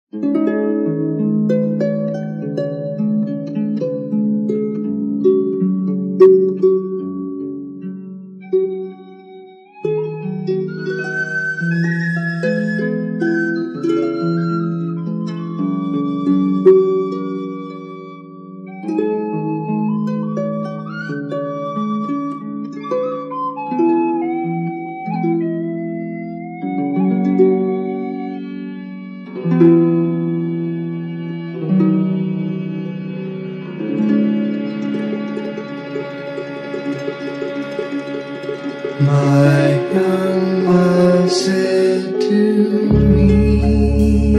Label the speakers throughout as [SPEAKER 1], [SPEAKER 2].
[SPEAKER 1] My young love said to me,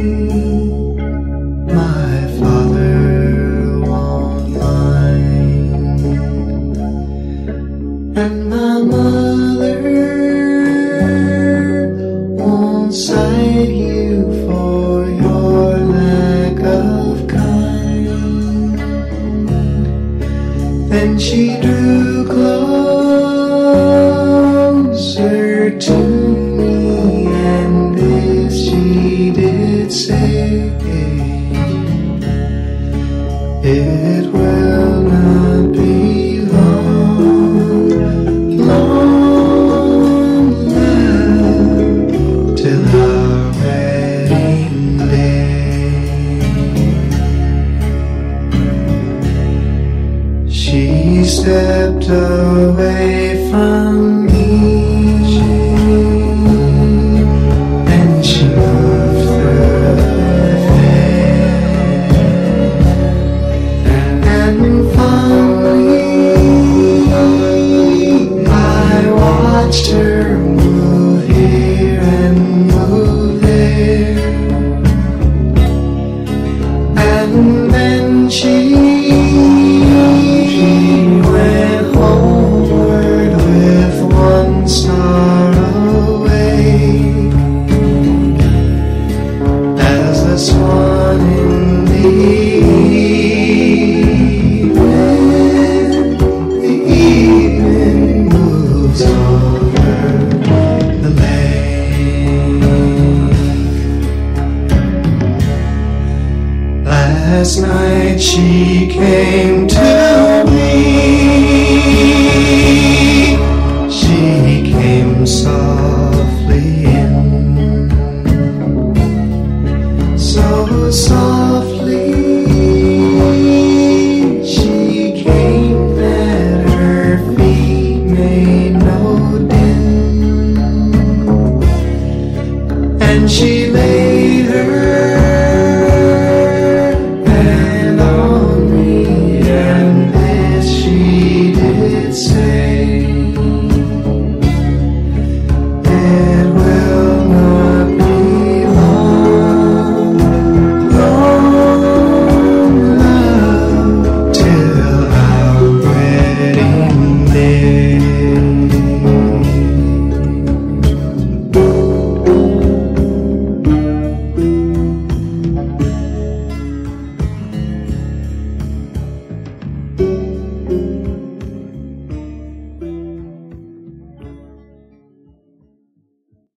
[SPEAKER 1] my father won't mind, and my mother won't cite you for your lack of kind. Then she drew closer to me, and this she did say, it will not be long, long now till our wedding day. She stepped away from me, and she moved through the fair, and fondly I watched her move here and move there, and then she went homeward with one star away, as the swan in the evening moves over the lake. Last night she came to me. She came softly in, so softly